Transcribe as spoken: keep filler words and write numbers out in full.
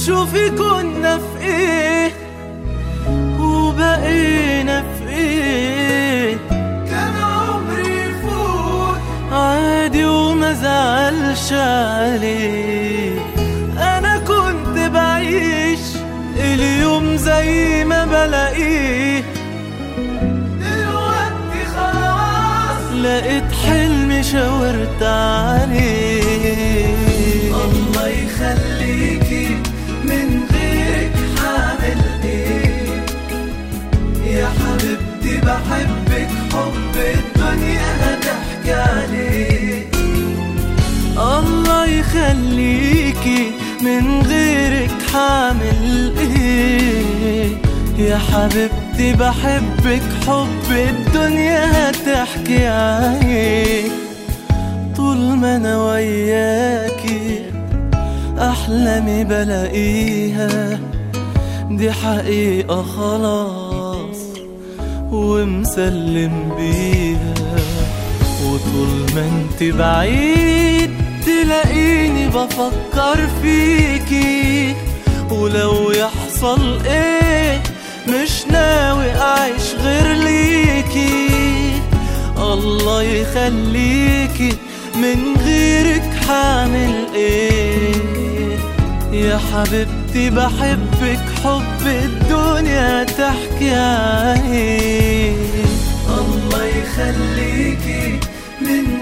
شوفي كنا في ايه وبقينا في ايه. كان عمري يفوت عادي وما زعلش عليه. انا كنت بعيش اليوم زي ما بلاقيه، دلوقتي خلاص لقيت حلمي شاورت عليه. الله يخليكي من غيرك حامل ايه يا حبيبتي، بحبك حب الدنيا هتحكي عليه. الله يخليكي من غيرك حامل ايه يا حبيبتي، بحبك حب الدنيا هتحكي عليه. طول ما انا وياكي احلامي بلاقيها، دي حقيقة خلاص ومسلم بيها. وطول ما انت بعيد تلاقيني بفكر فيكي، ولو يحصل ايه مش ناوي اعيش غير ليكي. الله يخليكي من غيرك حامل ايه يا حبيبتي، بحبك حب الدنيا تحكي عليه. الله يخليكي من